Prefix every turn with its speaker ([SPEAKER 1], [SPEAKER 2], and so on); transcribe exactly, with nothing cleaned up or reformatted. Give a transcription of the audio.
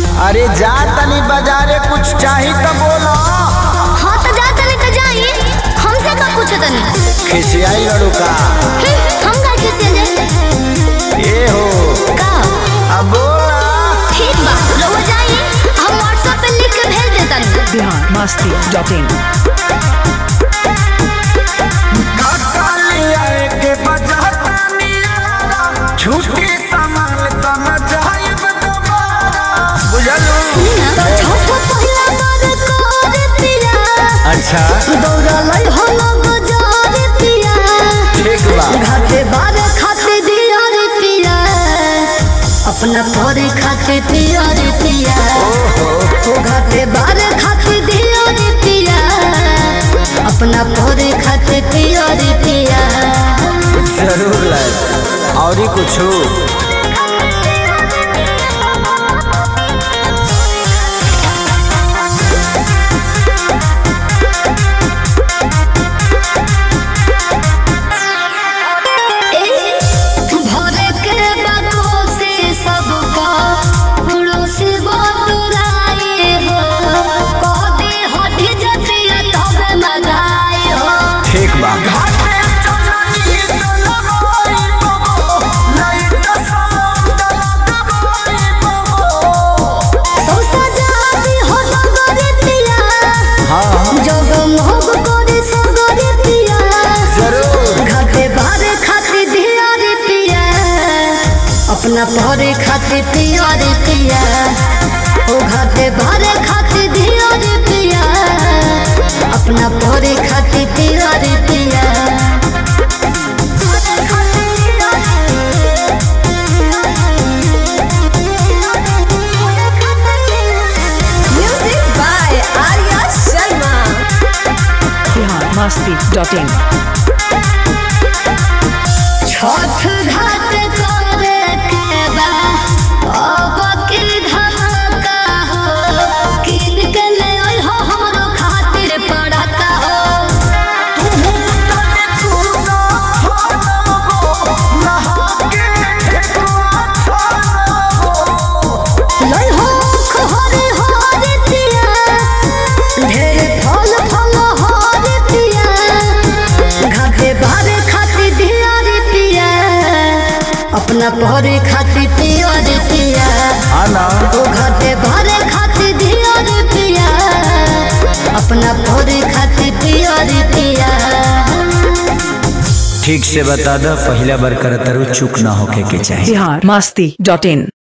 [SPEAKER 1] अरे जा तनी बाजारे कुछ चाही तो बोलो।
[SPEAKER 2] हाँ तो जा तनी तो जाई, हमसे का पूछे तनी।
[SPEAKER 1] खिसियाई लड़ू का
[SPEAKER 2] हम का खिसिया जाए
[SPEAKER 1] ये हो
[SPEAKER 2] का
[SPEAKER 1] अब बोला।
[SPEAKER 2] ठीक बा रउआ जाई, हम व्हाट्सएप पे लिख के भेज देतनी।
[SPEAKER 3] बिहार मस्ती डॉट इन
[SPEAKER 1] छुट्टी सामान तो न जाइब दोबारा बुझलू।
[SPEAKER 2] तो छोटा पहिला बार कर पिया,
[SPEAKER 1] अच्छा
[SPEAKER 2] दौड़ा लई हो लोग जार पिया।
[SPEAKER 1] ठीक बा
[SPEAKER 2] घाटे बार खाते दिया रे पिया, अपना तोरे खाते पिया रे पिया। ओ घाटे बार खाते दिया रे पिया, अपना तोरे खाते पिया रे पिया।
[SPEAKER 1] जरूर लाए और ही कुछ ठीक बा
[SPEAKER 2] अपना भरे खाते पिया रे पिया। ओ घाटे भरे खाते दिया रे पिया, अपना भरे खाते पिया रे पिया। Music by Arya Sharma.
[SPEAKER 3] Bihar Masti dot in
[SPEAKER 2] Chhath घाट करे के बा अब के धमाका हो, किन के ले ओइ हो हमरो खातिर पड़ाका हो।
[SPEAKER 1] तू तने सुना हो नहा के ठेकुआ खाओ।
[SPEAKER 2] लई हो खहरे हरे पिया, ढेर फल फल हरे पिया। घाटे बारे खातिर दिया रे पिया, अपना भरे खातिर पिया रे पिया।
[SPEAKER 1] हाँ ना
[SPEAKER 2] ओ घाटे भरे खातिर दिया रे पिया, अपना भरे खातिर पिया रे पिया।
[SPEAKER 1] ठीक से बता दो, पहला बार करतरू चूक ना होके के चाहिए।
[SPEAKER 3] बिहार मस्ती डॉट इन